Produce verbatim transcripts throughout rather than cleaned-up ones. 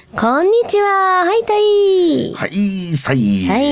こんにちは。はいたい。 はい、さい。 はい。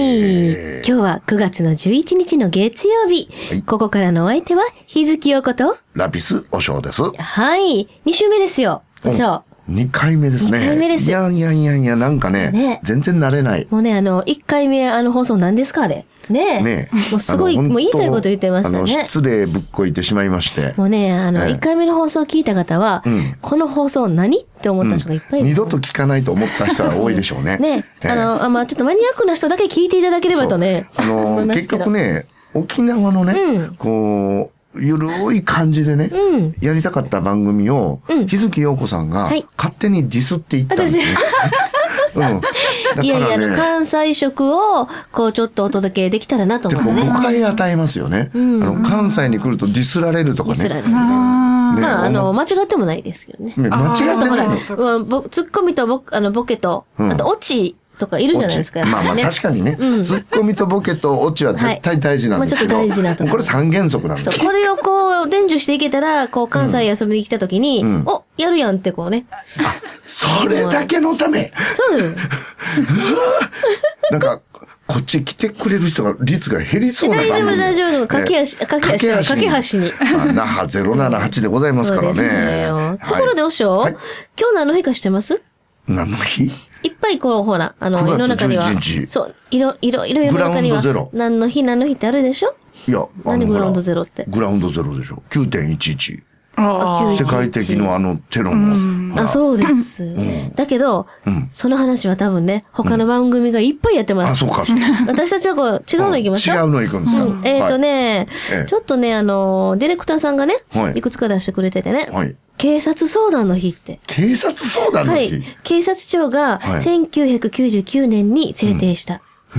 今日はくがつのじゅういちにちの月曜日。はい、ここからのお相手は、日月陽子と、 ラピスおしょうです。 はい。に週目ですよ。おしょう。 にかいめですね。 にかいめです。 いやいやいやいや、なんかね、ね全然慣れない。 もうね、あの、いっかいめ、あの放送何ですかあれ。ねえ。ねもうすごい、もう言いたいこと言ってましたね。あの、 失礼ぶっこいてしまいまして。 もうね、あの、いっかいめの放送を聞いた方は、うん、この放送何って思った人がいっぱいいる、 うん。二度と聞かないと思った人は多いでしょうね。 ねえ。あの、あまあちょっとマニアックな人だけ聞いていただければとね。 あの、結局ね、沖縄のね、うん、こう、ゆるい感じでね、うん、やりたかった番組を、うん、日月陽子さんが勝手にディスっていったんですね。 うん、だからね、いやいや、あの、関西色を、こう、ちょっとお届けできたらなと思ってね。 誤解与えますよね、うん。あの、関西に来るとディスられるとかね。ディスられる。 まあ、あの、間違ってもないですけどね。 間違ってないの？ ツッコミとボ、あの、ボケと、あと、オチ。とかいるじゃないですか。 まあまあ確かにね、うん、ツッコミとボケとオチは絶対大事なんですけど、はいまあ、ちょっと大事なとこれ三原則なんですよ。 これをこう伝授していけたら、こう関西遊びに来た時に、うん、お、やるやんってこうね。あ、 それだけのため。 そうです。 なんかこっち来てくれる人が率が減りそうな番組。 大丈夫大丈夫。駆け足、駆け足、駆け橋に。 那覇ゼロななはちでございますからね。そうですね。 ところでおしょう、はい、今日何の日か知ってます？ 何の日？ いっぱいこう、ほら、あの、世の中には。そう、いろ、いろ、いろ世の中には。何の日何の日ってあるでしょ？ いや、 何グラウンドゼロって。 グラウンドゼロでしょ。きゅうてんいちいち。あ世界的のあのテロの。 あ、そうです。うん、だけど、うん、その話は多分ね、他の番組がいっぱいやってます。 うん、あ、そうか、そうか。 私たちはこう、違うの行きましょう。 違うの行くんですか、 うん、えっ、ー、とね、はい、ちょっとね、あの、ディレクターさんがね、はい、いくつか出してくれててね。はい警察相談の日って。 警察相談の日、はい、 警察庁がせんきゅうひゃくきゅうじゅうきゅうねんに制定した。うん、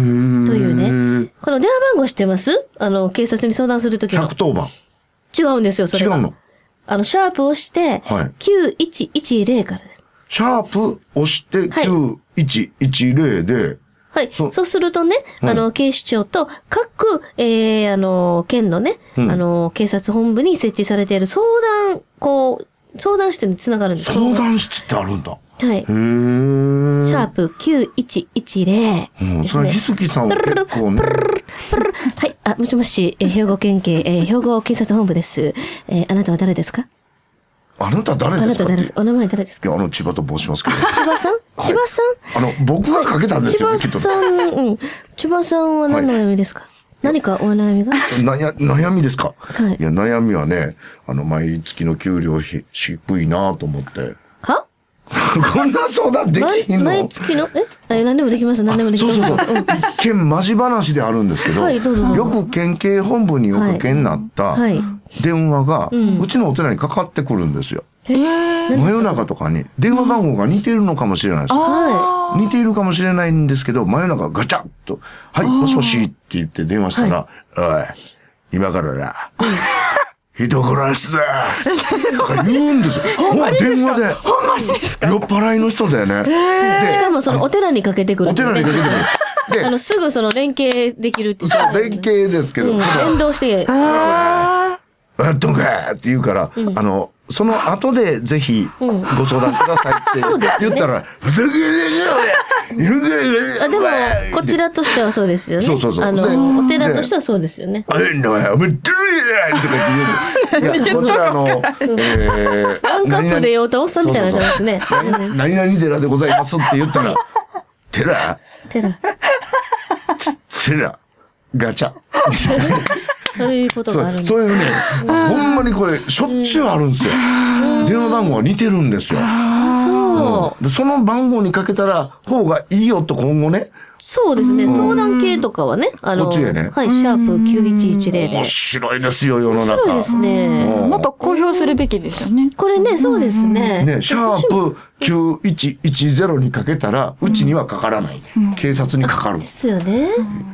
というね。この電話番号知ってます？あの、警察に相談するときの。 ひゃくとおばん。 違うんですよ、それが。 違うの？ あの、シャープをして、きゅういちいちゼロから。 シャープ押してきゅういちいちゼロで、 はい。そ, そうするとね、うん、あの、警視庁と各、えー、あの、県のね、うん、あの、警察本部に設置されている相談、こう、相談室につながるんです。 相談室ってあるんだ。 はい。へー。シャープきゅういちいちゼロ、ね。 うん。それは日月さんは結構ね。 はい。あ、もしもし、えー、兵庫県警、えー、兵庫警察本部です。えー、あなたは誰ですか？ あなた誰ですか？ あなた誰ですか？お名前誰ですか？ いや、あの、千葉と申しますけど。 千葉さん、はい、千葉さんあの、僕がかけたんですよ、 千葉さん、うん。千葉さんは何の悩みですか？はい何かお悩みがなや、悩みですか、はい、いや、悩みはね、あの、毎月の給料ひ低いなと思って。 はこんな相談できひんの？ 毎月の、ええ、何でもできます、何でもできます。 そうそうそう。一見マジ話であるんですけど、はい、どうぞどうぞよく県警本部におかけになった電話が、はいはい、うちのお寺にかかってくるんですよ。へー。真夜中とかに電話番号が似ているのかもしれないですよ。はい、似ているかもしれないんですけど、真夜中ガチャッと、はい、もしもしって言って電話したら、はい、おい、今からだ。人殺しだとか言うんですよ。もう電話で。 ほんまにですか？ 酔っ払いの人だよね。 で、しかもそのお寺にかけてくる、 ね。お寺にかけてくる。 で、あの、すぐその連携できるって。 そう、連携ですけど。うん、 連動して。 ああ。あ、どんかって言うから、うん、あの、その後でぜひご相談くださいって言ったら、ふざけねえよあでも、こちらとしてはそうですよね。 そうそうそう。 あの、お寺としてはそうですよね。 あれのやめてるやんとか言って言う。いや、こちらあの、えー、ワンカップで酔うたおっさんみたいな感じですね。 何々寺でございますって言ったら、寺寺寺ガチャ。 そういうことがあるんです。 そういうね、ほんまにこれしょっちゅうあるんですよ。電話番号が似てるんですよ。 そう。 で、その番号にかけたら方がいいよと今後ね。 そうですね。相談系とかはね、あの、 こっちへね。 はい、シャープきゅういちいちゼロで。 面白いですよ、世の中。 面白いですね。 もっと公表するべきですよね。 これね、そうですね。 ね、シャープきゅういちいちゼロにかけたら、うちにはかからない。警察にかかる。 ですよね。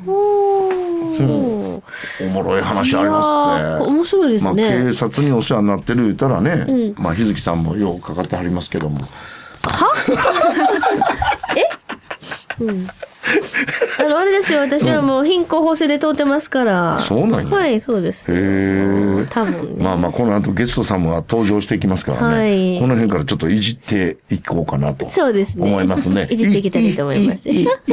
おもろい話ありますね。 面白いですね。 まあ、警察にお世話になってる言ったらね、うん、まあ、日月さんもようかかってはりますけども。 はえうん。 あの、あれですよ、私はもう貧困法制で通ってますから。 そうなんや。 はい、そうです。 へえ。 多分ね。 まあまあ、この後ゲストさんも登場していきますからね。はい。この辺からちょっといじっていこうかなと。そうですね。思いますね。 いじっていきたいと思います。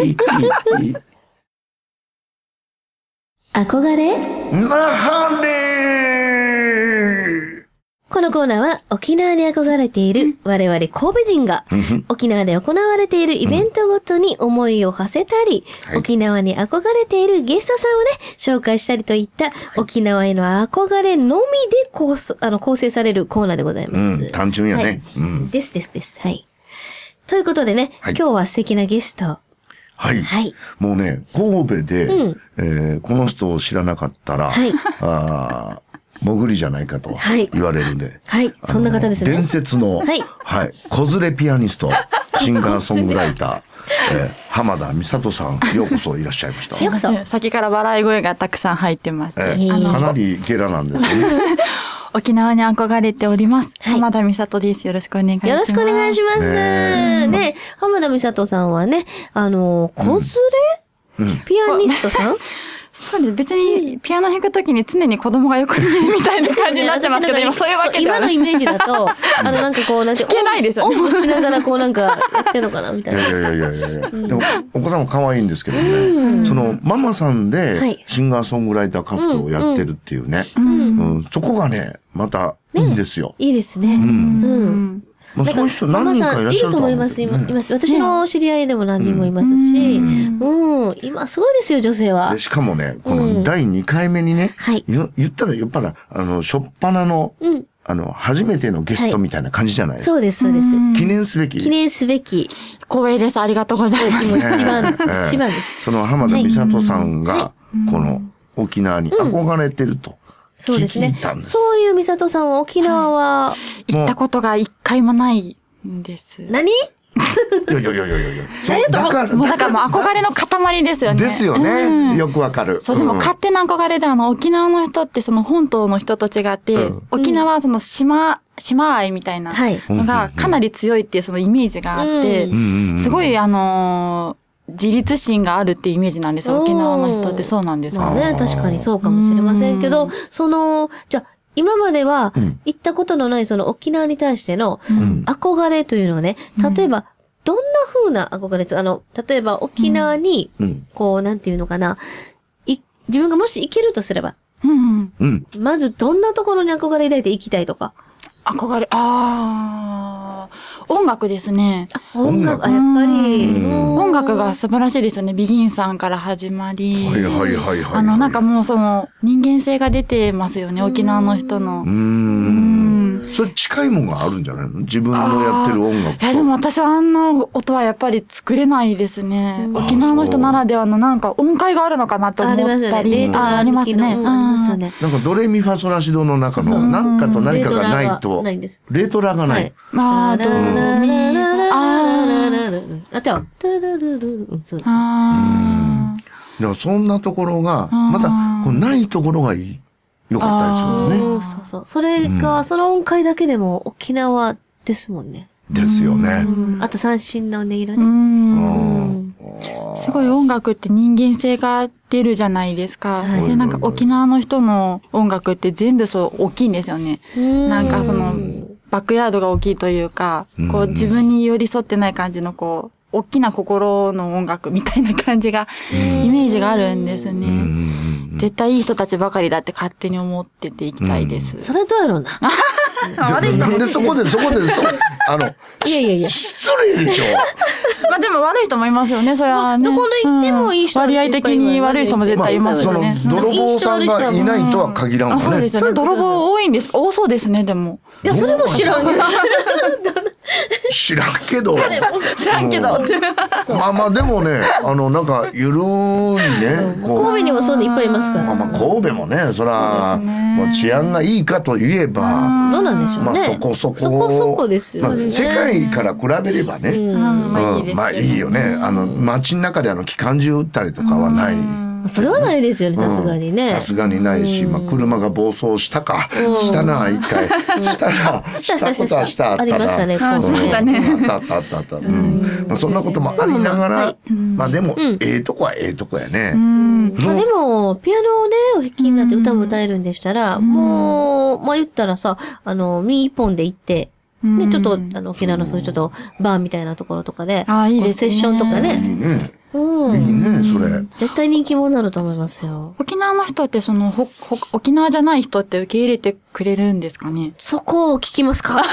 憧れなはれこのコーナーは沖縄に憧れている我々神戸人が沖縄で行われているイベントごとに思いを馳せたり、うん、沖縄に憧れているゲストさんをね、紹介したりといった沖縄への憧れのみで構あの構成されるコーナーでございます。 うん、単純やね。 はいうん、ですですです。はい。ということでね、はい、今日は素敵なゲスト。 はい。はい。もうね、神戸で、うんえー、この人を知らなかったら、はい、あ潜りじゃないかと言われるんで。 はい。はい、そんな方ですね。 伝説の、はい。はい。子連れピアニスト、シンガーソングライター、えー、浜田美里さん、ようこそいらっしゃいました。 ようこそ。先から笑い声がたくさん入ってまして。えー、 かなりゲラなんですね。 沖縄に憧れております。はい、浜田美里です。よろしくお願いします。 よろしくお願いします。ね, ね浜田美里さんはね、あの、子連れ、うん、ピアニストさん、うんそうです。別にピアノ弾くときに常に子供が横にいるみたいな感じになってますけど、今そういうわけではない。 今のイメージだと、あのなんかこう、なんて、 弾けないですよね。 オンしながらこうなんかやってんのかなみたいな。 いやいやいやいやいや、うん、でもお子さんも可愛いんですけどね、うん、そのママさんでシンガーソングライター活動をやってるっていうね、うんうんうん、そこがね、またいいんですよ。 いいですね。うん。うんまあ、そういう人何人かいらっしゃると思います。います。私の知り合いでも何人もいますし、うん、うん、今すごいですよ、女性は。 でしかもね、このだいにかいめにね、うん、言ったらやっぱり、あの、しょっぱなの、うん、あの、初めてのゲストみたいな感じじゃないですか。 はい、そうです、そうです。 記念すべき。 記念すべき。 光栄です。ありがとうございます。 一番、一番です。 その浜田美里さんが、この沖縄に憧れてると。 そうですね。そういう美里さんは沖縄は、 はい、行ったことが一回もないんです。 何？ いやいやいやいやいや。 だから、もうだからもう憧れの塊ですよね。 ですよね。うん、よくわかる。 そう、でも勝手な憧れで、あの、沖縄の人ってその本島の人と違って、うん、沖縄はその島、島愛みたいなのがかなり強いっていうそのイメージがあって、うん、すごいあのー、自立心があるっていうイメージなんですよ。沖縄の人ってそうなんですかね。確かにそうかもしれませんけど、その、じゃあ、今までは行ったことのないその沖縄に対しての憧れというのはね、例えば、どんな風な憧れですか？あの、例えば沖縄に、こう、なんていうのかな、い、自分がもし行けるとすれば、うんうん、まずどんなところに憧れ抱いて行きたいとか。 憧れ、あー、音楽ですね。 音楽、あ、やっぱり。 音楽が素晴らしいですよね。ビギンさんから始まり。 はいはいはいはい。 あの、なんかもうその、人間性が出てますよね、沖縄の人の。うーん。 それ近いものがあるんじゃないの？自分のやってる音楽と。 いやでも私はあんな音はやっぱり作れないですね。沖縄の人ならではのなんか音階があるのかなと思ったり。 ありますね。ありますね。 なんかドレミファソラシドの中の何かと何かがないと。レトラがない。 まあ、ドミ、 あー。あとは、トゥルルルル。そうです。 あー。だからそんなところが、また、こうないところがいい。よかったですよね。 そうそう。それが、その音階だけでも沖縄ですもんね。 ですよね。 あと三振の音色ね。 すごい音楽って人間性が出るじゃないですか。で、なんか沖縄の人の音楽って全部そう大きいんですよね。なんかその、バックヤードが大きいというか、こう自分に寄り添ってない感じのこう、大きな心の音楽みたいな感じが、イメージがあるんですね。絶対いい人たちばかりだって勝手に思ってていきたいです。 それどうやろうな。 なんでそこで、そこで、そ、あの、 いやいやいや。 失礼でしょ。 まあでも悪い人もいますよね、それはね。 どこに行ってもいい人割合的に悪い人も絶対いますよね。 その、泥棒さんがいないとは限らんわね。 そうですよね。泥棒多いんです。多そうですね、でも。 いや、それも知らん。 知らんけど。 知らんけど。 まあまあでもね、あの、なんか、ゆるいね。 神戸にもそうでいっぱいいますから。 まあまあ、神戸もね、そら、もう治安がいいかといえば、 どうなんでしょうね。 まあそこそこ。 そこそこですよね。 世界から比べればね。まあいいよね。あの、街の中であの、機関銃撃ったりとかはない。 それはないですよね、さすがにね。 さすがにないし、まあ車が暴走したか、したな、一回。したな、したことはしたあったな。 ありましたね、 あしましたね。 あったあったあった。そんなこともありながら、まあでも、ええとこはええとこやね。 まあでも、ピアノをね、お弾きになって歌も歌えるんでしたら、もう、まあ言ったらさ、あの、身一本で行って、ね、ちょっと、あの、沖縄のそういうちょっと、バーみたいなところとかで、 あ、いいですね。 セッションとかね。 いいね。 うん。 いいね、それ。 絶対人気者になると思いますよ。 沖縄の人って、その、ほ、ほ、沖縄じゃない人って受け入れてくれるんですかね？ そこを聞きますか？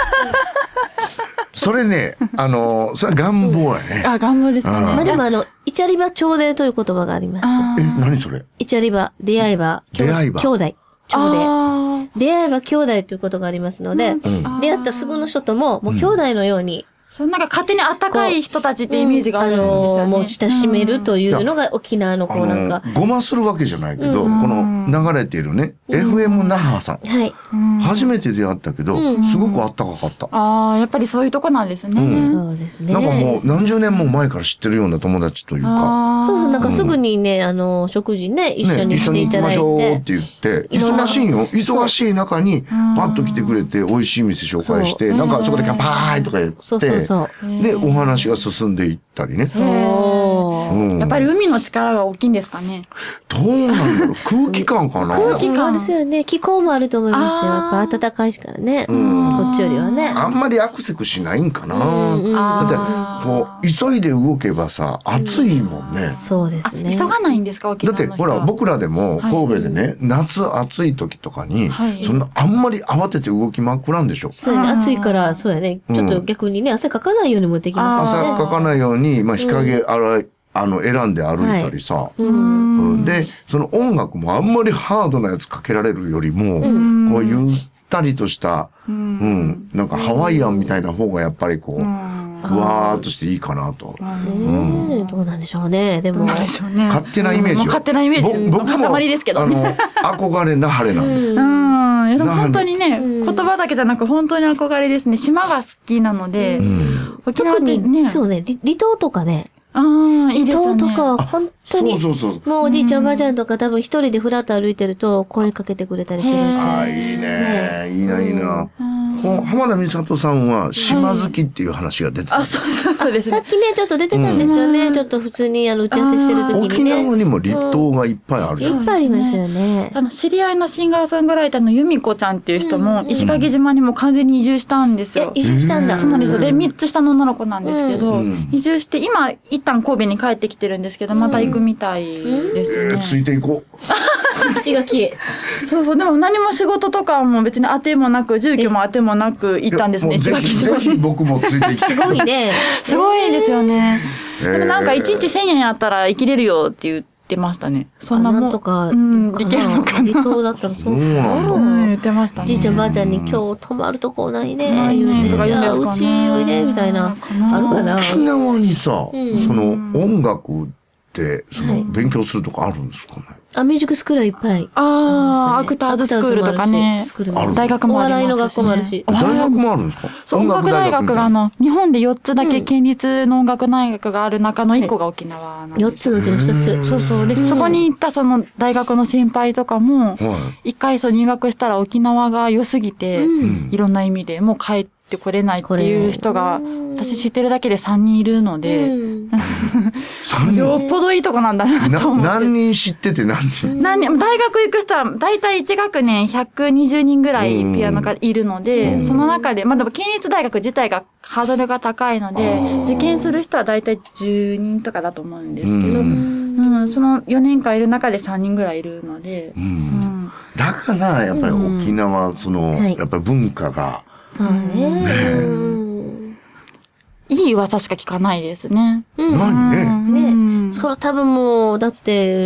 それね、あの、それは願望やね。 あ、願望ですかね。 まあでもあの、イチャリバ朝礼という言葉があります。 え、何それ？ イチャリバ、出会いは、 出会いは兄弟。朝礼。出会いは兄弟ということがありますので、出会ったすぐの人とも、もう兄弟のように、 そのなんか勝手にあったかい人たちってイメージがあるんですよね。 あの、もう親しめるというのが沖縄のこうなんか。 ごまするわけじゃないけど、この流れているね、エフエム 那覇さん。 はい。 初めて出会ったけど、すごくあったかかった。 ああ、やっぱりそういうとこなんですね。 そうですね。 なんかもう何十年も前から知ってるような友達というか。 そうそう、なんかすぐにね、あの、食事ね、一緒にしていただいて。 一緒に行きましょうって言って、忙しいよ。忙しい中に、パッと来てくれて、美味しい店紹介して、なんかそこで乾杯とか言って、 そうそうそう。 で、お話が進んでいったりね。 やっぱり海の力が大きいんですかね。 どうなんだろう、空気感かな。 空気感ですよね。気候もあると思いますよ。やっぱ暖かいしからね。こっちよりはね。 あんまりアクセクしないんかな。だって、こう、急いで動けばさ、暑いもんね。 そうですね。 急がないんですか、沖縄の人は。 だって、ほら、僕らでも神戸でね、夏暑い時とかに、そんな、あんまり慌てて動きまくらんでしょ。 そうやね。暑いから、そうやね。ちょっと逆にね、汗かかないようにもできますよね。 汗かかないように、まあ、日陰洗い、あの、選んで歩いたりさ。はいうん、で、その音楽もあんまりハードなやつかけられるよりも、うん、こうゆったりとした、うん、うん、なんかハワイアンみたいな方がやっぱりこう、うん、ふわーっとしていいかなと。 うん、どうなんでしょうね。でも、 ね、 勝手なイメージよ。 勝手なイメージ。僕も、塊ですけど、 ね、あの、憧れな晴れなんで。 うん。でも本当にね、言葉だけじゃなく本当に憧れですね。島が好きなので、うん、沖縄ってね。 そうね、離島とかね。 ああ、いいですよね。 離島とか、本当に。 そうそうそう。 もうおじいちゃんおばあちゃんとか多分一人でふらっと歩いてると声かけてくれたりするんで。 ああ、いいね。いいな、いいな。浜田美里さんは島好きっていう話が出てた。 あ、そうそうそうですね。さっきね、ちょっと出てたんですよね。ちょっと普通にあの打ち合わせしてる時にね。 沖縄にも離島がいっぱいあるじゃん。 いっぱいありますよね。 あの、知り合いのシンガーソングライターの由美子ちゃんっていう人も、石垣島にも完全に移住したんですよ。 移住したんだ。 そうなんですよ。で、みっつ下の女の子なんですけど、移住して、今、一旦神戸に帰ってきてるんですけど、また行くみたいですね。 ついていこう。 石垣。 そうそう、でも何も仕事とかも別に当てもなく、住居も当てもなく行ったんですね、石垣島に。 ぜひ僕もついてきて。 すごいね。 すごいですよね。でもなんかいちにちせんえんやったら生きれるよって言ってましたね。 そんなもん。とか、 うん、できるのかな。 離島だったらそう。 うん、言ってましたね。 じいちゃんばあちゃんに今日泊まるとこないね、言うて。いや、うちおいで、みたいな。あるかな。 沖縄にさ、その音楽って、その勉強するとかあるんですかね。 あ、ミュージックスクールいっぱい。 ああ、アクターズスクールとかね。大学もありますし。 お笑いの学校もあるし。 大学もあるんですか？ 音楽大学があの、日本でよっつだけ県立の音楽大学がある中のいっこが沖縄なんです。 よっつのうちのひとつ。 そうそう。で、そこに行ったその大学の先輩とかも、一回そう入学したら沖縄が良すぎて、いろんな意味でもう帰ってこれないっていう人が、私知ってるだけでさんにんいるので、よっぽどいいとこなんだなと思って。 何人知ってて何人何人大学行く人は大体いち学年ひゃくにじゅうにんぐらいピアノがいるので、その中で、まあでも県立大学自体がハードルが高いので、受験する人は大体じゅうにんとかだと思うんですけど、うん、そのよねんかんいる中でさんにんぐらいいるので。うん、 だからやっぱり沖縄、その、やっぱり文化が、 いい噂しか聞かないですね。 ないね。 ね。それ多分もう、だって、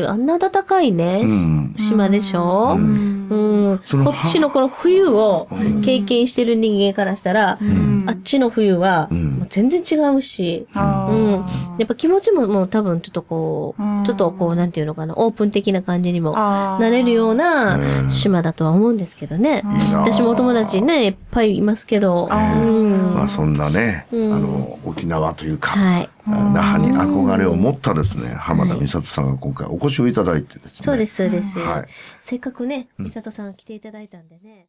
あんな暖かいね、島でしょ。うん。こっちのこの冬を経験してる人間からしたら、 あっちの冬は、もう全然違うし、うん。やっぱ気持ちももう多分ちょっとこう、ちょっとこう、なんていうのかな、オープン的な感じにもなれるような島だとは思うんですけどね。私もお友達ね、いっぱいいますけど。 まあそんなね、あの、沖縄というか、那覇に憧れを持ったですね、浜田美里さんが今回お越しをいただいてですね。 そうです、そうです。せっかくね、美里さん来ていただいたんでね。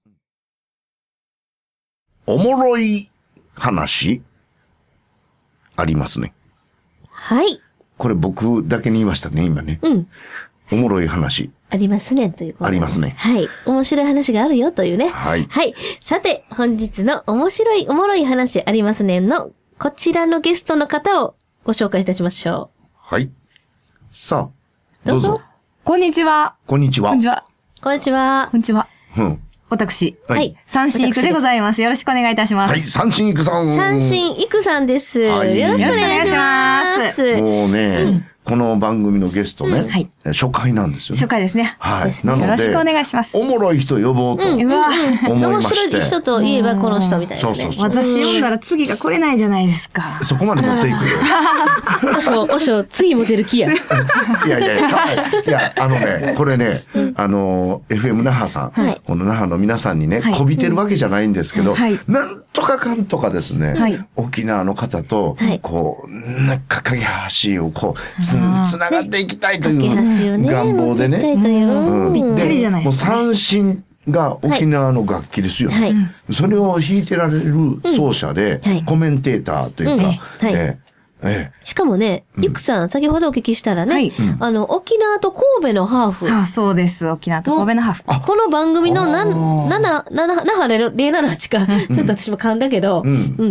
おもろい話ありますね。 はい。 これ僕だけに言いましたね、今ね。うん。おもろい話。 ありますね、ということです。 ありますね。 はい。面白い話があるよというね。 はい。 はい。さて、本日の面白い、おもろい話ありますねの、こちらのゲストの方をご紹介いたしましょう。はい。さあ、どうぞ。どうぞこんにちは。 こんにちは。 こんにちは。 こんにちは。 こんにちは。 うん。 私。 はい。 三振育でございます。よろしくお願いいたします。 はい、三振育さん。 三振育さんです。よろしくお願いします。 もうね、この番組のゲストね、初回なんですよ。 初回ですね。 はい。なので、 よろしくお願いします。 おもろい人呼ぼうと思いまして。面白い人といえばこの人みたいな。 そうそうそう。 私呼んだら次が来れないじゃないですか。 そこまで持っていくよ。 おしょ、おしょ、次も出る気や。いやいやいや、いや、あのね、これね、あの、エフエム 那覇さん、この那覇の皆さんにね、こびてるわけじゃないんですけど、なんとかかんとかですね、沖縄の方と、こう、なんか架け橋をこう、つながっていきたいという願望でね。 ぴったりじゃないですか。 もう三振が沖縄の楽器ですよ。それを弾いてられる奏者で、コメンテーターというか、 ええ、しかもね、いくさん、先ほどお聞きしたらね、はい、あの、沖縄と神戸のハーフ。 ああ、そうです。沖縄と神戸のハーフ。 この番組のな、なな、なな、那覇ゼロななはちか。ちょっと私も噛んだけど、うん。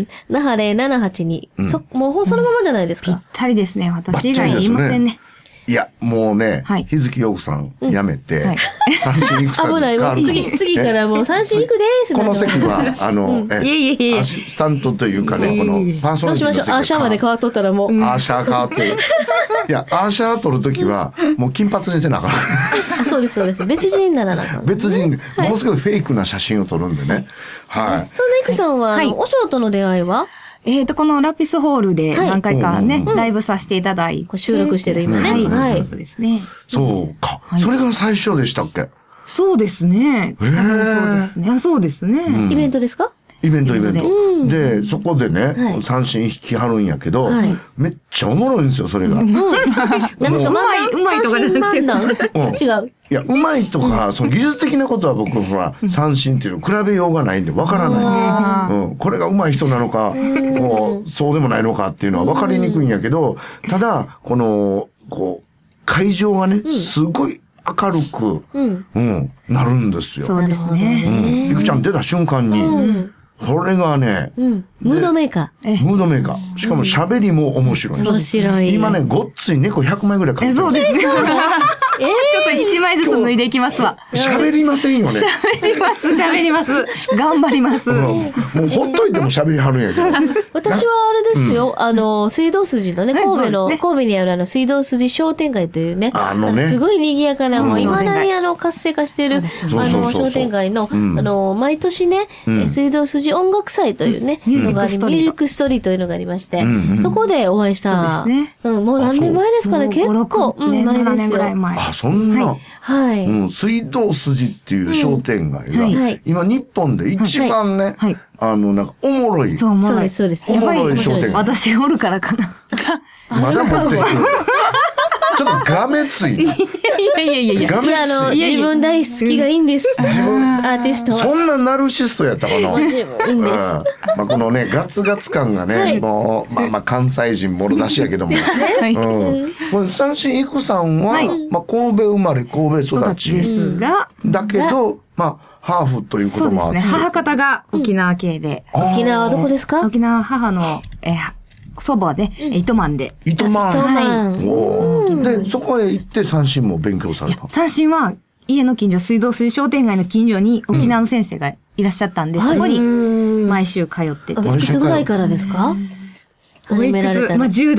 那覇ゼロななはちに、そ、もうそのままじゃないですか。 ぴったりですね。私以外言いませんね。 いや、もうね、日月陽子さん辞めて、三振育さんに変わる。 次、次からもう三振育です。 この席は、あの、アシスタントというかね、このパーソナリティの席。どうしましょう、アーシャーまで変わっとったらもう。アーシャー変わってる。いや、アーシャー取るときは、もう金髪にせなあかん。 あ、そうです、そうです。別人にならなあかん。 別人、ものすごいフェイクな写真を撮るんでね。はい。 そんなイクさんは、お仕事の出会いはえっと、このラピスホールで何回かね、ライブさせていただいて。 収録してる今ね。 はい。そうですね。 そうか。それが最初でしたっけ？ そうですね。そうですね。そうですね。 イベントですか？ イベントイベント。で、そこでね、三振弾きはるんやけど、めっちゃおもろいんですよ、それが。 なんですか、うまい、うまいとかじゃなくて。違う。 いや、うまいとか、その技術的なことは僕、ほら、三振っていうの比べようがないんでわからない。うん。これがうまい人なのか、こう、そうでもないのかっていうのは分かりにくいんやけど、ただ、この、こう、会場がね、すごい明るく、うん、なるんですよ。 そうですね。 うん。いくちゃん出た瞬間に、これがね、 うん、ムードメーカー。ムードメーカー。しかも喋りも面白い。 面白い。 今ね、ごっつい猫ひゃくまいぐらい買ってる。 そうですね。えー、ちょっと一枚ずつ脱いでいきますわ。 喋りませんよね。 喋ります、喋ります。頑張ります。うん、 もうほっといても喋りはるんやけど。 私はあれですよ、うん、あの、水道筋のね、神戸の、ね、神戸にあるあの、水道筋商店街というね、 あのね、 すごい賑やかな、もう未だにあの、活性化している、あの、商店街の、あの、毎年ね、うん、水道筋音楽祭というね、 ミュージックストリート。 ミュージックストリートというのがありまして、うんうん、そこでお会いした。そうですね。うん、もう何年前ですかね、結構、うん、前ですよ。 あ、そんな。 はい。 うん、水道筋っていう商店街が、うんはい、今日本で一番ね、はいはい、あの、なんかおもろい。 そう、そうです、そうです。 おもろい商店街。 私がおるからかな。 まだ持ってくる。ちょっとがめつい。いやいやいやいや。 がめつい。 あの、自分大好きがいいんです。自分、アーティストは。 そんなナルシストやったかな。 いいんです。 まあこのね、ガツガツ感がね、はい、もう、まあまあ関西人もろ出しやけども。はい。うん。三振育さんは、はい、まあ神戸生まれ、神戸育ち。 ですが。 だけど、まあ、ハーフということもあって。 そうですね。母方が沖縄系で。 うん、沖縄はどこですか？ 沖縄母の、えー祖母で、うん、糸満で。 糸満。 糸満。 はい。で、そこへ行って三振も勉強された。 三振は、家の近所、水道水商店街の近所に沖縄の先生がいらっしゃったんで、うん、そこに毎週通ってて。 いくつぐらいからですか？始められたまあじゅう代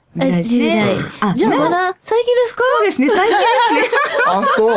代ですね。あ、じゃあまだ最近ですか？ そうですね、最近ですね。 あ、そう。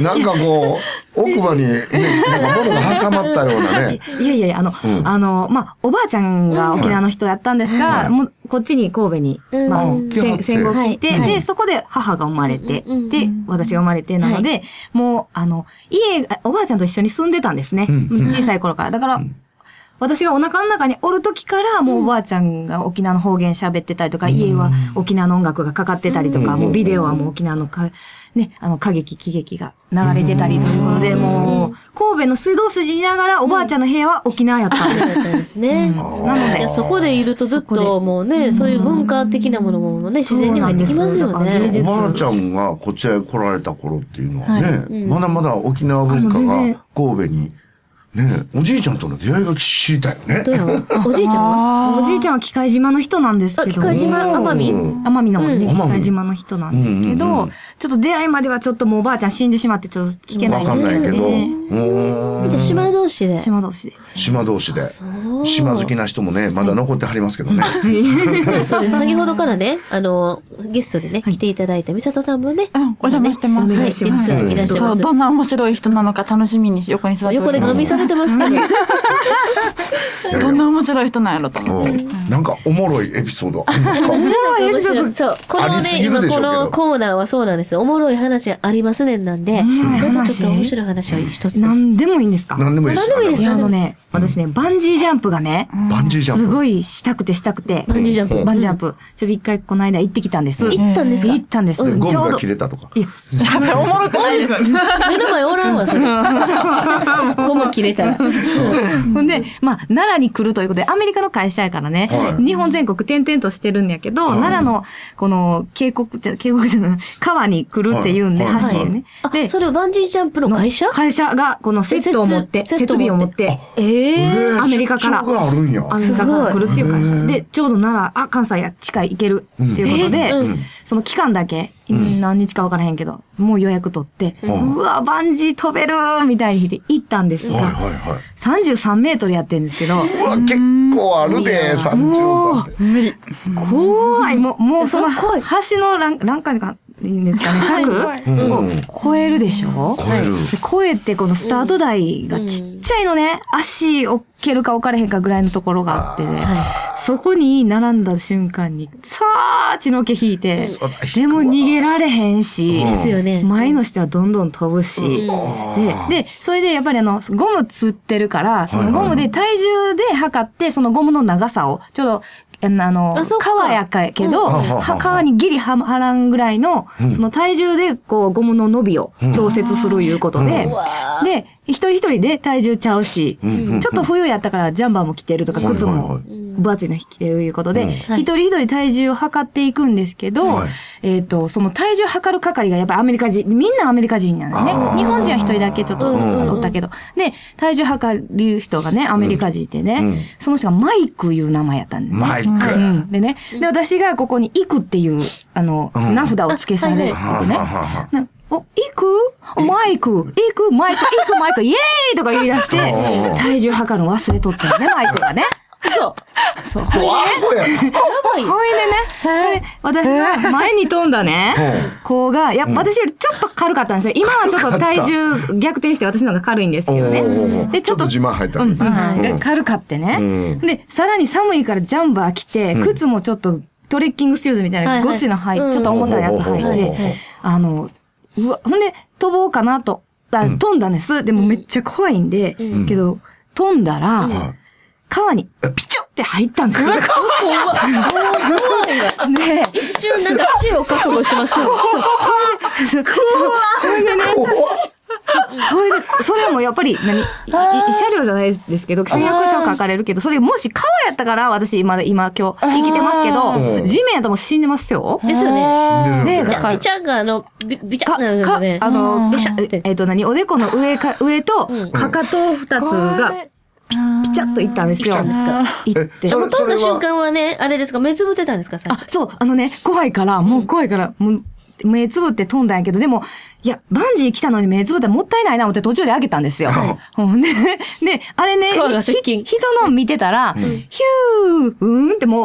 なんかこう、奥歯にね、なんか物が挟まったようなね。 いやいやいや、あの、うん、あの、まあ、おばあちゃんが沖縄の人やったんですが、はい、もう、こっちに神戸に、うん、まあ、戦後来て、はい、で、そこで母が生まれて、うん、で、私が生まれてなので、はい、もう、あの、家、おばあちゃんと一緒に住んでたんですね。うん、小さい頃から。だから、うん私がお腹の中におる時からもうおばあちゃんが沖縄の方言喋ってたりとか、うん、家は沖縄の音楽がかかってたりとか、うん、もうビデオはもう沖縄のか、ね、あの歌劇、喜劇が流れてたりということで、うん、もう神戸の水道筋にながらおばあちゃんの部屋は沖縄やったんです。 だったんですね。うん、なので、そこでいるとずっともうね、そういう文化的なものもね、自然に入ってきますよね。 おばあちゃんがこっちへ来られた頃っていうのはね、はいうん、まだまだ沖縄文化が神戸にねえ、おじいちゃんとの出会いが知りたいよね。 どうやろおじいちゃんはおじいちゃんは機械島の人なんですけど。 機械島、奄美奄美のね、機械島の人なんですけど、ちょっと出会いまではちょっともうおばあちゃん死んでしまってちょっと聞けないですね。わかんないけど。 うん。島同士で。 島同士で。 島同士で。島好きな人もね、まだ残ってはりますけどね。 そうです。先ほどからね、あの、ゲストでね、来ていただいた美里さんもね。 うん、お邪魔してます。 はい、実はいらっしゃいます。 どんな面白い人なのか楽しみに横に座っております。 横でガミされてますけど。 どんな面白い人なんやろと思って。 なんかおもろいエピソードありますか？ 面白いエピソード。そう。このね、今このコーナーはそうなんですよ。おもろい話ありますねんなんで、なんかちょっと面白い話を一つ。 何でもいいんですか？ 何でもいいです。 何でもいいです。 あのね、私ね、バンジージャンプがね、 バンジージャンプすごいしたくてしたくて。 バンジージャンプ。 バンジージャンプ。ちょっと一回この間行ってきたんです。 行ったんですか？ 行ったんです。 ゴムが切れたとか。 いや、 おもろくないですよ。 目の前おらんわ、それ。ゴム切れたら。 ほんで、まあ、奈良に来るということで、アメリカの会社やからね、はい、日本全国転々としてるんやけど、はい、奈良の、この、渓谷、じゃ、渓谷じゃない、川に来るっていうんで、はい、橋でね。 で、それはバンジージャンプの会社会社が、このセットを持って、設備を持って、ええー、アメリカから、アメリカから来るっていう会社。で、ちょうど奈良、あ、関西や近い行けるっていうことで、うん、その期間だけ、何日か分からへんけど、もう予約取って、うん、うわ、バンジー飛べるみたいに行ったんですが、はいはいはい、さんじゅうさんメートルやってるんですけど、うわ、 結構あるで、さんじゅうさん。 無理。怖い。もう、もうその橋の欄欄干がいいんですかね、柵を超えるでしょ？ 超える。 超えて、このスタート台がちっちゃいのね、足置けるか置かれへんかぐらいのところがあってね、そこに並んだ瞬間に、さー血の毛引いて、でも逃げられへんし、 ですよね。 前の人はどんどん飛ぶし、で、で、それでやっぱりあの、ゴムつってるから、そのゴムで体重で測って、そのゴムの長さを、ちょうど、あの、川やかやけど、川にギリはらんぐらいの、その体重で、こう、ゴムの伸びを調節するいうことで、で、一人一人で体重ちゃうし、ちょっと冬やったからジャンバーも着てるとか、靴も分厚いの着てるいうことで、一人一人体重を測っていくんですけど、えっと、その体重測る係がやっぱアメリカ人、みんなアメリカ人なんだね。日本人は一人だけちょっとおったけど。で、体重測る人がね、アメリカ人でね、その人がマイクいう名前やったんです。 マイク。 うん。でね、で、私がここに行くっていう、あの、名札を付けされてね。お、行くマイク行くマイク行くマイクイエーイとか言い出して、体重測るの忘れとったよね、マイクがね。そう。そう。ほいでね。ほいでね。私が前に飛んだね、子が、やっぱ私よりちょっと軽かったんですよ。今はちょっと体重逆転して私の方が軽いんですけどね。 で、ちょっと自慢入ったね。 軽かってね。で、さらに寒いからジャンバー着て、靴もちょっとトレッキングシューズみたいなごついの履いて、ちょっと重たいやつ履いて、あの、うわ、ほんで、飛ぼうかなと。飛んだんです。でもめっちゃ怖いんで、けど、飛んだら、川にピチュって入ったんですよ。怖い。怖い。ね一瞬なんか死を覚悟しますよ。 そう。怖い。ほんでね。それで、それもやっぱり、何、慰謝料じゃないですけど、誓約書書かれるけど、それもし川やったから、私今、今今日生きてますけど、地面やったらもう死んでますよ。 ですよね。 で、 ビチャ、ビチャがあの、ビチャなんですね。 あの、ビシャって、えっと何、おでこの上か、上と、かかと二つが、ピチャッといったんですよ。 いって。でも飛んだ瞬間はね、あれですか、目つぶってたんですか、 あ、そう、あのね、怖いから、もう怖いから、もう、目つぶって飛んだんやけど、でも、いや、バンジー来たのに目つぶったらもったいないな思って途中で開けたんですよ。ほんで、で、あれね、人の見てたら、ヒュー、うーんってもう、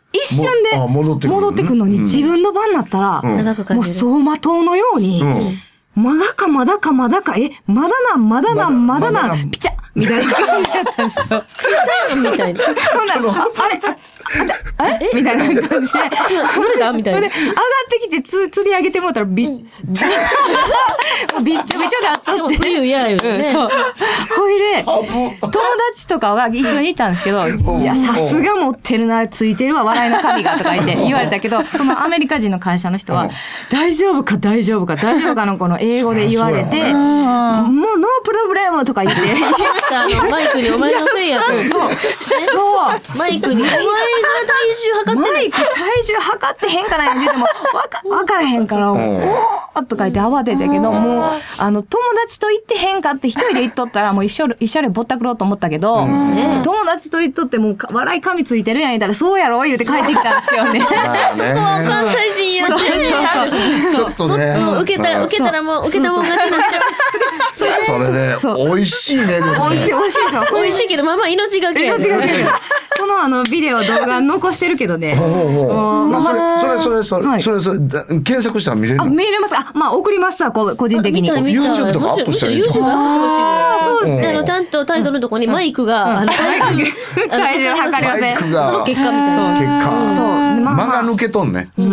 一瞬で戻ってくるのに、自分の番になったら、もう走馬灯のように、まだかまだかまだか、え、まだなんまだなんまだなんピチャみたいな感じだったんですよ。 ついたよみたいな。 ほんなら、あ、あれ、あ、あ、じゃ、あれみたいな感じで。 どれだみたいな。 で、上がってきてつ、釣り上げてもらったら、び、びっちょびちょであったって。 冬嫌よね。そう。 ほいで、友達とかが一緒にいたんですけど、いや、さすが持ってるな、ついてるわ、笑いの神が、とか言って言われたけど、そのアメリカ人の会社の人は、大丈夫か、大丈夫か、大丈夫かのこの英語で言われて、もうノープロブレムとか言って。 マイクにお前のせいやと。そう。マイクにお前が体重測ってマイク体重測ってへんから言うても、わか、わからへんから、おーとか言って慌てたけど、もう、あの、友達と行ってへんかって一人で行っとったら、もう一緒、一緒でぼったくろうと思ったけど、友達と行っとってもう笑い噛みついてるやん言ったら、そうやろ言うて帰ってきたんですけどね。そこは関西人やってちょっとね。 受けた、受けたらもう、受けたもん勝ちになっちゃう。 それね、美味しいね。 美味しい、美味しいでしょ。 美味しいけど、まあまあ命がけ。 命がけ。そのあの、ビデオ、動画残してるけどね。 それ、それ、それ、それ、それ、検索したら見れるの？ あ、見れます。あ、まあ送りますわ、個人的に。 YouTube とかアップしたらいいんじゃん。 ああ、そうですね。あの、ちゃんとタイトルのとこにマイクが、あの、体重測りません。 マイクが、 その結果みたいな。 結果。 そう。 間が抜けとんね。 うん。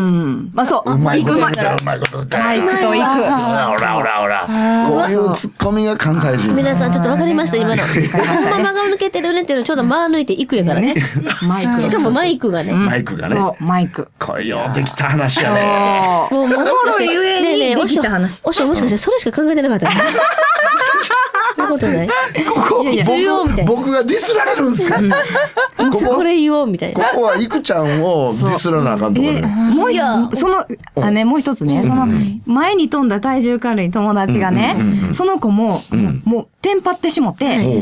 まあそう。 うまいこと言ったらうまいこと言ったら。 マイクと行く。 ほらほらほら。こういうツッコミが関西人。 皆さんちょっとわかりました今の。間が抜けてるねっていうのちょうど間抜いていくやからね。 マイク。 しかもマイクがね。 マイクがね。 そう、マイク。 これようできた話やね。 もう、もろゆえにできた話。 おしょ、もしかしてそれしか考えてなかったそんなことない。 ここ、僕がディスられるんすか？ これ言おうみたいな。 ここはいくちゃんをディスらなあかんとこね。 もういや、その、あね、もう一つね、その、前に飛んだ体重軽い友達がね、その子も、もう、テンパってしもって、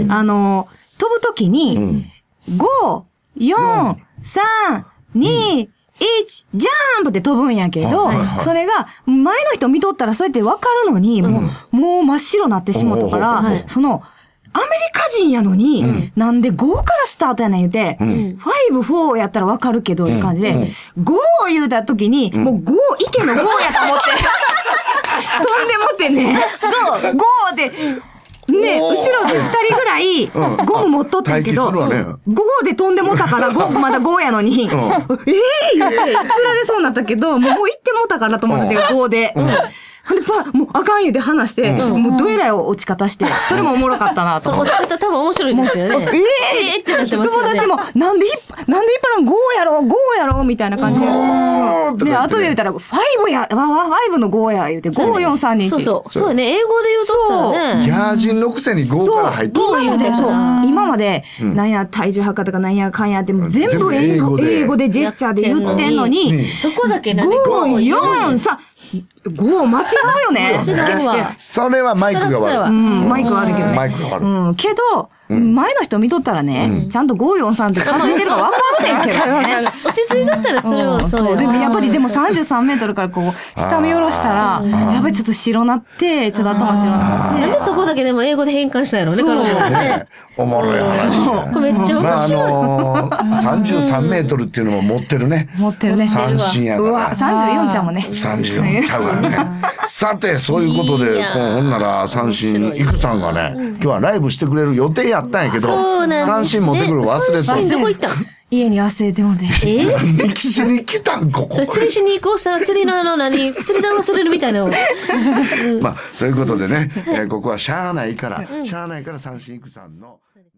あの、飛ぶときに、ご、よん、さん、に、いち、ジャンプって飛ぶんやけど、それが、前の人見とったらそうやってわかるのに、もう、もう真っ白になってしもったから、その、アメリカ人やのに、うん、なんでごからスタートやねん言うて、うん、ご、よんやったらわかるけど、いう感じで、うん、ごを言うた時に、うん、もうご、池のごやと思って、飛んでもってね、ご、ごで、ね、後ろでふたりぐらい、ゴム持っとったけど、ね、ごで飛んでもたから、ご、まだごやのに、うん、ええ言うて、つられそうになったけど、もう行ってもたから友達がごで、うんほんで、ば、もうあかん言うて話して、うん、もうどえらい落ち方して、それもおもろかったなと思って。 落ち方多分面白いですよね。ええー、ってなってますよね。友達も、なんでいっぱ、なんでいっぱらごやろ、ごやろみたいな感じで。で、後で言ったら、ごや、ごのごや言うて、ご、よん、さん、に、いち。 そうそう。そうね、英語で言うとったらね。 ギャージンのくせにごから入ってる。 今まで、そう。今まで、なんや、体重測ったかなんやかんやって、全部英語英語でジェスチャーで言ってんのに、 そこだけなんでご、よん、さん、ご間違うよね。 それはマイクが悪い。 うん、マイクは悪いけどね。 マイクが悪い。 うん、けど、前の人見とったらね、ちゃんとご、よん、さんって数えてるか分かんねんけどね。 落ち着いとったらそれはそう。 でもやっぱりでもさんじゅうさんメートルからこう、下見下ろしたら、やっぱりちょっと白なって、ちょっと頭白なって。 なんでそこだけでも英語で変換したんやろね、彼女ね。 おもろい話。 これめっちゃ面白い。 まあ、あのー、さんじゅうさんメートルっていうのも持ってるね。 持ってるね。 三振やから。 うわ、さんじゅうよんちゃんもね。 さんじゅうよんちゃうからね。さて、そういうことで、こうほんなら三振、いくさんがね、今日はライブしてくれる予定やったんやけど、三振持ってくる忘れと。 どこ行ったん？ 家に忘れてもね。 え何しに来たんここ。 釣りしに行こうさ、釣りのあの何、釣り竿忘れるみたいな。 まあ、ということでね、えー、ここはしゃあないから、しゃあないから三振いくさんの、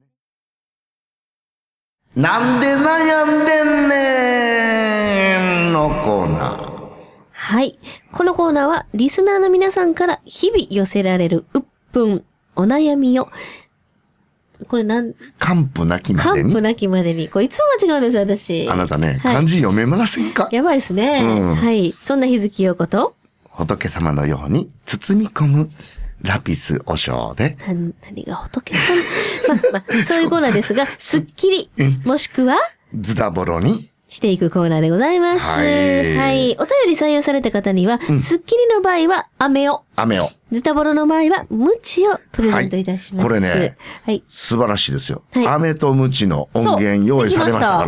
なんで悩んでんねんのコーナー。 はい。このコーナーは、リスナーの皆さんから日々寄せられる鬱憤、お悩みを、これなん、 完膚なきまでに。 完膚なきまでに。これいつも間違うんですよ、私。 あなたね、はい、漢字読めませんか？ やばいですね。うん、はい。そんな日月陽子と、 仏様のように包み込むラピスお尚で。 な、何が仏様まあ、まあ、そういうコーナーですが、すっきり、もしくは、 ズダボロに、 していくコーナーでございます。 はい。 はい。お便り採用された方には、うん、スッキリの場合は、飴を。 飴を。 ズタボロの場合は、ムチをプレゼントいたします。 はい、これね、はい、素晴らしいですよ。はい、飴とムチの音源用意されましたから、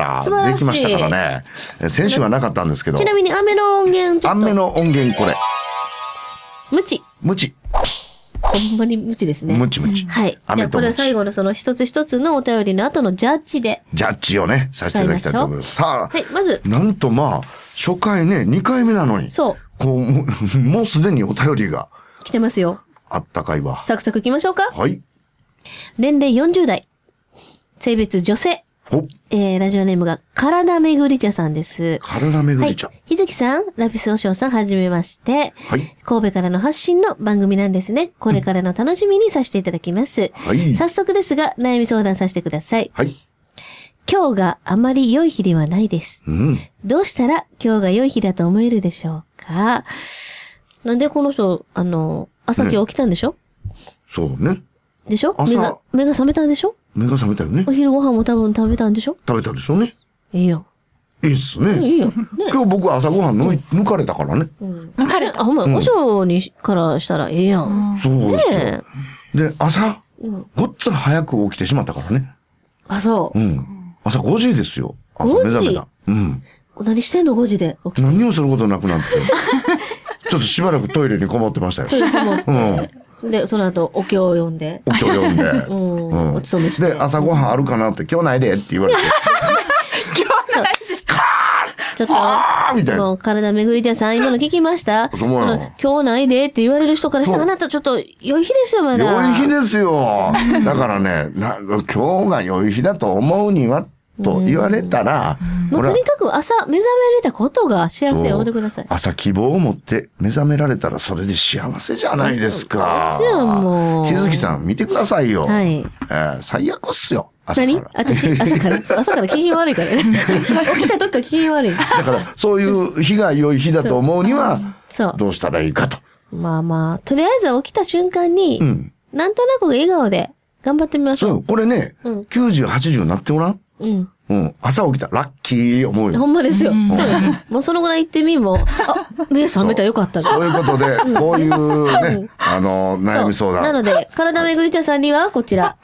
できましたからね。先週はなかったんですけど。 ちなみに飴の音源ちょっと。 飴の音源これ。 ムチ。 ムチ。 ほんまにムチですね。 ムチムチ。 はい。じゃあこれは最後のその一つ一つのお便りの後のジャッジで。 ジャッジをね、させていただきたいと思います。さあ、 はい、まず。 なんとまあ、初回ね、にかいめなのに。 そう。 こう、もうすでにお便りが。 来てますよ。 あったかいわ。 サクサク行きましょうか。 はい。 年齢よんじゅう代。性別女性。えー、ラジオネームが、体めぐり茶さんです。 体めぐり茶。 はい。ひずきさん、ラピスおしょうさん、はじめまして。 はい。 神戸からの発信の番組なんですね。これからの楽しみにさせていただきます。 はい。 早速ですが、悩み相談させてください。 はい。 今日があまり良い日ではないです。 うん。 どうしたら今日が良い日だと思えるでしょうか。なんでこの人、あの、朝今日起きたんでしょ、ね、 そうね。 でしょ目が、目が覚めたんでしょ目が覚めたよね。 お昼ご飯も多分食べたんでしょ食べたでしょうね。 いいよ。 いいっすね。 いいよ。ね、 今日僕朝ご飯抜、抜かれたからね。 うん。抜かれたあ、ほんま、うん、おしょうにからしたらええやん。 そうですよ。ね、で、朝、うん、ごっつ早く起きてしまったからね。 あ、そう。 うん。朝ごじですよ。朝目覚めた。うん。 何してんのごじで起きて。 何をすることなくなって。ちょっとしばらくトイレにこもってましたよ。 トイレこもって。うん。で、その後、お経を読んで。 お経を読んで。 うん。お勤めして。 で、朝ごはんあるかなって、今日ないでって言われて。 今日ないですかちょっと、みたいな。もう体めぐり茶さん、今の聞きましたそうもや。 今日ないでって言われる人からしたら、あなたちょっと良い日ですよ、まだ。 良い日ですよ。だからね、な今日が良い日だと思うには、と言われたら、 もうとにかく朝目覚めれたことが幸せを思ってください。 朝希望を持って目覚められたらそれで幸せじゃないですか。 そうよ、もう。 日月さん見てくださいよ。 はい。 えー、最悪っすよ。朝から。 何私、朝から、朝から機嫌悪いからね。起きた時から機嫌悪い。 だから、そういう日が良い日だと思うには、そう。どうしたらいいかと。 まあまあ、とりあえず起きた瞬間に、うん、なんとなく笑顔で頑張ってみましょう。 そう、これね、うん、きゅうじゅう、はちじゅうになっておらんうん。 うん。朝起きたらラッキー思うよ。 ほんまですよ。うん、そうよ。もうそのぐらい言ってみも、あ、目覚めたらよかったね。 そういうことで、こういうね、あの、悩み相談。 なので、体めぐり茶さんにはこちら。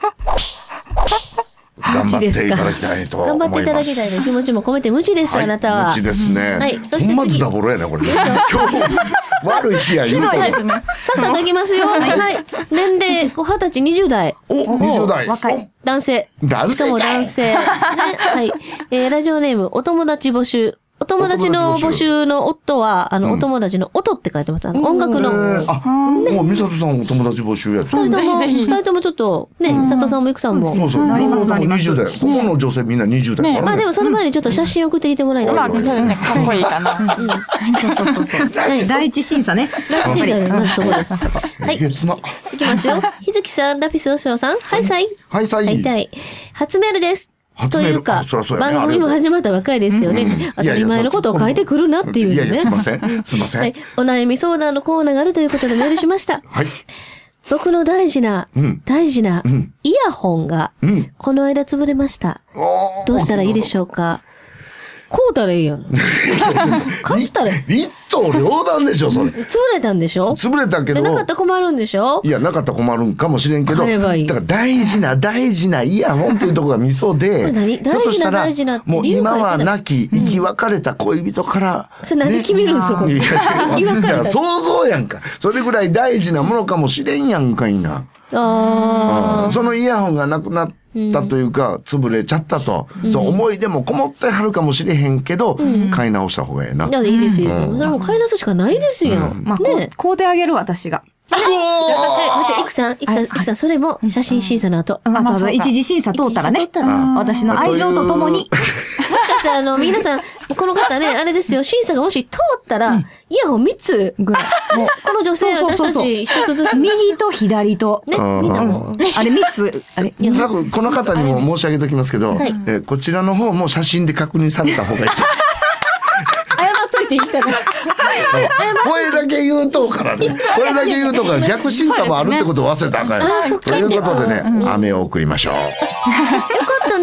頑張っていただきたいと思います。 頑張っていただきたいの気持ちも込めて無知です、はい、あなたは。 無知ですね。はい。そしてほんまズタボロやね、これね。今日、悪い日や言うと。 さっさといきますよ。はい。年齢、二十歳、にじゅう代。 お、にじゅう代。 若い。男性。 男性。 しかも男性。ね。はい。えー、ラジオネーム、お友達募集。お友達の募集の夫は、あの、お友達の音って書いてます。音楽の。 あ、もう、みさとさんお友達募集やって。 二人とも、二人ともちょっと、ね、佐藤さんもいくさんも。 そうそう。なります、なります。にじゅう代。ここの女性みんなにじゅう代。 まあでもその前にちょっと写真送ってきてもらいたい。 まあ、そうですね。かっこいいかな。そうそうそうそう。 第一審査ね。 第一審査ね。まずそこです。はい。いきますよ。日月さん、ラピスおしょうさん。はいさい。 はいさい。 はいたい。初メールです。というか、番組も始まったばかりですよね。当たり前のことを書いてくるなっていうね。 いやいや、すいません。すいません。 お悩み相談のコーナーがあるということでメールしました。 はい。 僕の大事な、大事なイヤホンが、この間潰れました。どうしたらいいでしょうか。こうたらいいやん。買ったら。 一刀両断でしょ、それ。 潰れたんでしょ潰れたけど。 なかったら困るんでしょいや、なかったら困るんかもしれんけど。 買えばいい。 だから大事な、大事なイヤホンっていうところがミソで。 何大事な、大事なって。 もう今は亡き、生き別れた恋人から。 それ何決めるんですか、 いや、だから想像やんか。それぐらい大事なものかもしれんやんかいな。 ああ。 そのイヤホンがなくなったというか、潰れちゃったと。そう思い出もこもってはるかもしれへんけど、買い直した方がええな。 いや、いいですよ。それも買い直すしかないですよ。 まあ、買うてあげる私が。 私、待って、いくさん、いくさん、いくさん、それも写真審査の後。 あと、一次審査通ったらね。私の愛情とともに。 もしかしたら、あの、皆さん、この方ね、あれですよ、審査がもし通ったら、イヤホンみっつぐらい。もう、この女性、私たちひとつずつ。 右と左と。 ね、みんなも。 あれみっつ。あれ。 多分、この方にも申し上げておきますけど、こちらの方も写真で確認された方がいい。 謝っといていいかな。 これだけ言うとからね。これだけ言うとから逆審査もあるってことを忘れたらあかんよ。ということでね、飴を送りましょう。よかったね。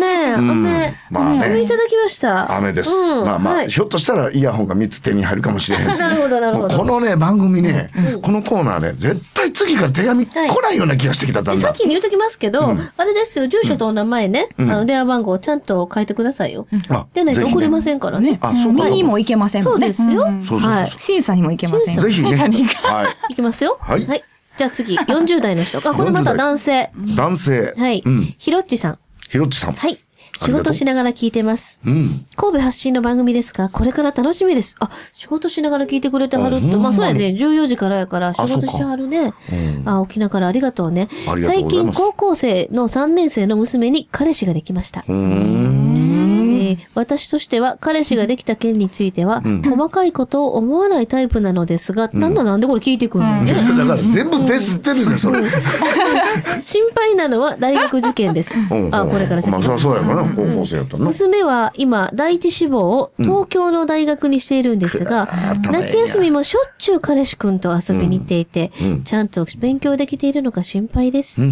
ね。雨。まあね。雨いただきました。 雨です。まあまあ、ひょっとしたらイヤホンがみっつ手に入るかもしれへん。 なるほど、なるほど。 このね、番組ね、このコーナーね、絶対次から手紙来ないような気がしてきたんだ。 さっきに言うときますけど、あれですよ、住所とお名前ね、あの、電話番号をちゃんと書いてくださいよ。でないと送れませんからね。 あ、そうか。 にもいけませんもんね。 そうですよ。 そうそう。 審査にもいけません。 ぜひね。 はい。いきますよ。はい。じゃあ次、よんじゅう代の人。あ、これまた男性。 男性。 はい。ひろっちさん。 ひろっちさん。 はい。仕事しながら聞いてます。うん。神戸発信の番組ですが、これから楽しみです。あ、仕事しながら聞いてくれてはるって。まあそうやね。じゅうよじからやから仕事してはるね。あ、沖縄からありがとうね。最近高校生のさんねん生の娘に彼氏ができました。うーん。私としては彼氏ができた件については、うん、細かいことを思わないタイプなのですが、うん、なんだなんでこれ聞いてくるのね。 だから全部デスってるんだよ、それ。 心配なのは大学受験です。あ、これから先。 まあ、そりゃそうやからな、高校生やったらな。 娘は今、第一志望を東京の大学にしているんですが、うん、夏休みもしょっちゅう彼氏くんと遊びに行っていて、うん、ちゃんと勉強できているのか心配です。うん、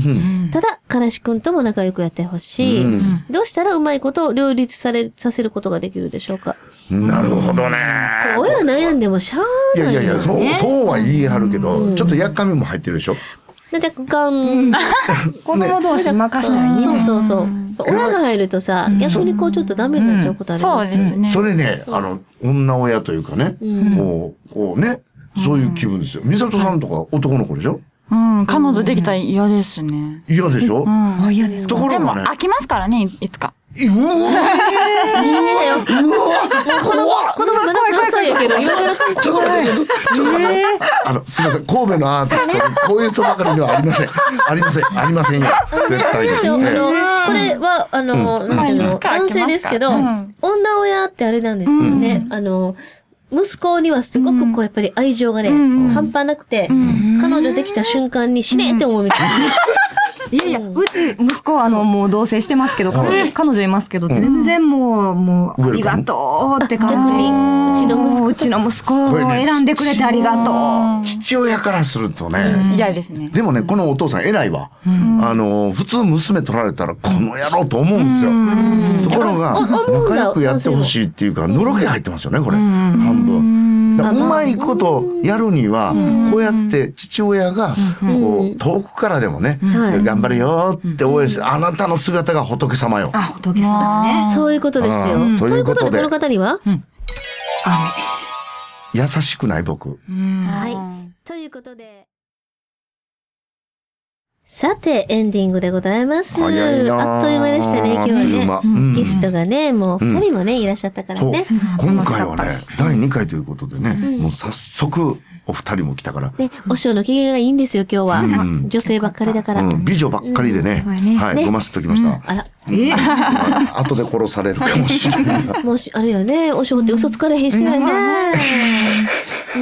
ただ、彼氏くんとも仲良くやってほしい。うん、どうしたらうまいことを両立されさせることができるでしょうか。 なるほどね。 親悩んでもしゃあないよね。 いやいやいや、そう、そうは言い張るけど、うん、ちょっとやっかみも入ってるでしょ。 若干、 子供同士任したらいいね。 そうそうそう。親が入るとさ、逆にこうちょっとダメになっちゃうことありますよね。 そうですね。 それね、あの、女親というかね、こう、こうね、そういう気分ですよ。美里さんとか男の子でしょ。 うん、彼女できたら嫌ですね。 嫌でしょ。 うん、あ、嫌ですか。 ところがね。 でも飽きますからね、いつか。 うわうわうわ子供、子供まださんさいやけど、今からちょっと待って、ちょっと待って。あの、すみません、神戸のアーティストにこういう人ばかりではありません。ありません、ありませんよ。絶対ですよ。 あの、これは、あの、なんていうの、男性ですけど、女親ってあれなんですよね。あの、息子にはすごくこうやっぱり愛情がね、半端なくて、彼女できた瞬間に死ねって思うみたいな。 いやいや、うち、息子はあの、もう同棲してますけど、彼女いますけど、全然もう、もう、ありがとうって感じ。 うちの息子。 うちの息子を選んでくれてありがとう。 父親からするとね。 嫌ですね。 でもね、このお父さん偉いわ。あの、普通娘取られたら、この野郎と思うんですよ。ところが、仲良くやってほしいっていうか、のろけ入ってますよね、これ。半分。うまいことやるには、こうやって父親が、こう、遠くからでもね、頑張れよって応援して、あなたの姿が仏様よ。 あ、仏様ね。 そういうことですよ。ということで、この方には、 優しくない僕。 はい。ということで、さて、エンディングでございます。 早いなあっという間でしたね、今日はね。うん、ゲストがね、もう二人もね、うん、いらっしゃったからね。 今回はね、だいにかいということでね、うん、もう早速、お二人も来たから。 ね、お師匠の機嫌がいいんですよ、今日は。うん、女性ばっかりだから。 うん、美女ばっかりでね。うん、はい、ね、ごますっときました。うん、あら。えあ後で殺されるかもしれない。 もう、あれよね、お師匠って嘘つかれへん人やね。うん、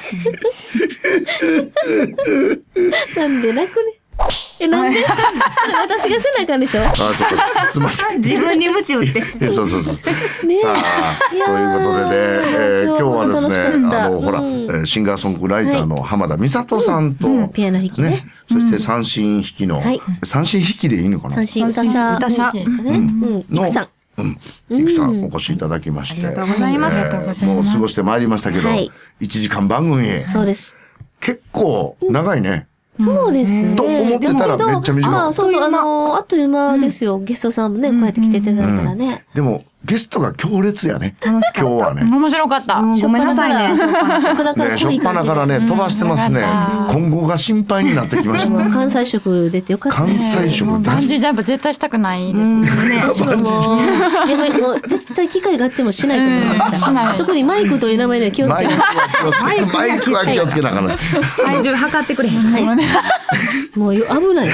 なんで泣くね。え、なんで私がせなあかんでしょあ、 そうか。すいません。 自分に鞭打って。 そうそうそう。ね、さあ、そういうことでね、えー、今日はですね、あの、ほら、うん、シンガーソングライターの浜田美里さんと、はいうん、 ピアノ弾きね。ねそして三線弾きの、はい、三線弾きでいいのかな三線歌者。歌者。の、さん。 うん。いくさんお越しいただきまして。 ありがとうございます。えー、もう過ごしてまいりましたけど、はい、いちじかん番組。 そうです。 結構長いね。 そうですね。 と思ってたらめっちゃ短い。 あ、そうそう、あの、あっという間ですよ。ゲストさんもね、こうやって来ていただいたらね。 でも、ゲストが強烈やね。今日はね。 面白かった。 ごめんなさいね。 ね、しょっぱなからね、飛ばしてますね。今後が心配になってきました。 関西色出てよかったね。 関西色出バンジージャンプ絶対したくないですね。 バンジージャンプ。もう絶対機会があってもしないと思いました。特にマイクという名前では気をつけて。 マイクは気をつけながら。 体重測ってくれへん。 もう危ない。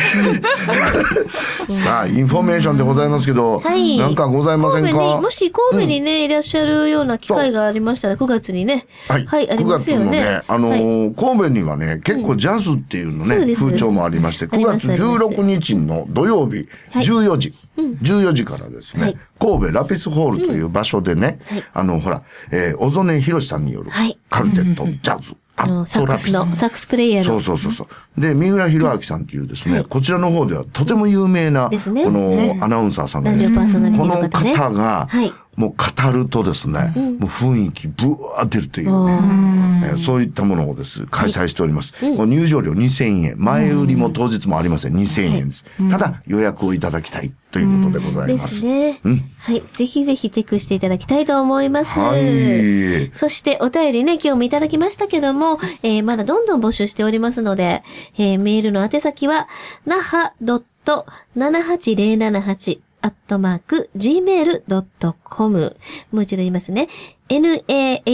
さあ、インフォメーションでございますけど、なんかございませんか？ もし神戸にね、いらっしゃるような機会がありましたら、くがつにね。はい。はい、ありますよね。 くがつのね、あのー、神戸にはね、結構ジャズっていうのね、風潮もありまして、くがつじゅうろくにちの土曜日、じゅうよじ、じゅうよじからですね、神戸ラピスホールという場所でね、あの、ほら、えー、小曽根博さんによるカルテット、ジャズ、 あの、サックスの、サックスプレイヤーの。 そうそうそうそう。で、三浦弘明さんっていうですね、はい、こちらの方ではとても有名な、このアナウンサーさんが、ね、この方が、もう語るとですね、うん、もう雰囲気ブワー出るというね、えー、そういったものをです、開催しております。はい、もう入場料にせんえん、前売りも当日もありません。にせんえんです。はい、ただ予約をいただきたいということでございます。 ですね。うん、はい。ぜひぜひチェックしていただきたいと思います。はい。そしてお便りね、今日もいただきましたけども、えー、まだどんどん募集しておりますので、えー、メールの宛先は、なは ドットななはちぜろななはち アットマーク ジーメールドットコム もう一度言いますね。ナ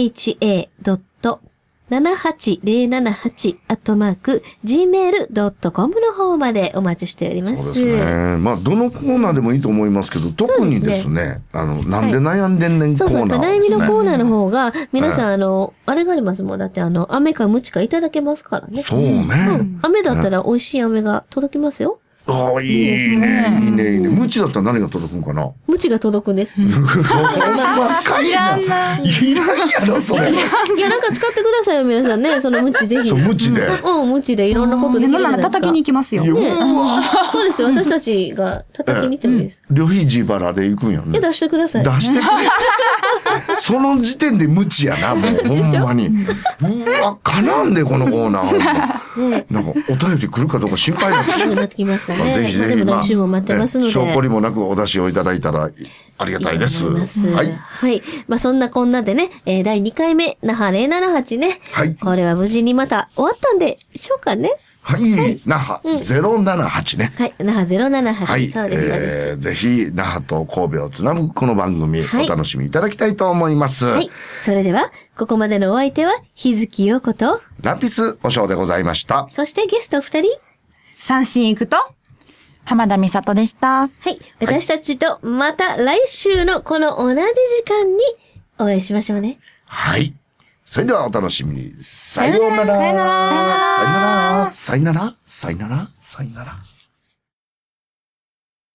ナハチゼロナナハチ アットマーク ジーメールドットコム の方までお待ちしております。 そうですね。まあ、どのコーナーでもいいと思いますけど、特にですね、すねあの、なんで悩んでんねんコーナー、ね、はい、そうそう、 悩みのコーナーの方が、皆さん、あの、あれがありますもん。だって、あの、飴かムチかいただけますからね。 そうね。うん。 飴だったら美味しい飴が届きますよ。 ああ、いいですね。いいね、いいね。ムチだったら何が届くんかな？ ムチが届くんです。いらんな。いらんやろ、それ。 いや、なんか使ってくださいよ、皆さんね。そのムチぜひ。 そう、ムチで。 うん、ムチでいろんなことできるじゃないですか。 叩きに行きますよ。ね、 そうですよ。私たちが叩きに行ってもいいです。 旅費自腹で行くんやね。 出してください。 出してくれ。その時点でムチやな、もう、ほんまに。うわ、かなんで、このコーナー。なんか、お便り来るかどうか心配になってきましたね。 ぜひぜひ。 来週も待ってますので。 証拠りもなくお出しをいただいたらありがたいです。 はい。はい。まあ、そんなこんなでね、えー、だいにかいめ、那覇ゼロななはちね。はい。これは無事にまた終わったんでしょうかね。 はい。はい、那覇ゼロななはちね。 はい。那覇ゼロななはち。はい。そうです、そうです。 えー、ぜひ、那覇と神戸をつなぐこの番組、はい、お楽しみいただきたいと思います。はい。 それでは、ここまでのお相手は、日月陽子と、 ラピスお尚でございました。 そしてゲスト二人、 三振行くと、 浜田美里でした。 はい。私たちとまた来週のこの同じ時間にお会いしましょうね。 はい。それではお楽しみに。さようなら。さようなら。さようなら。さようなら。さようなら。さようなら。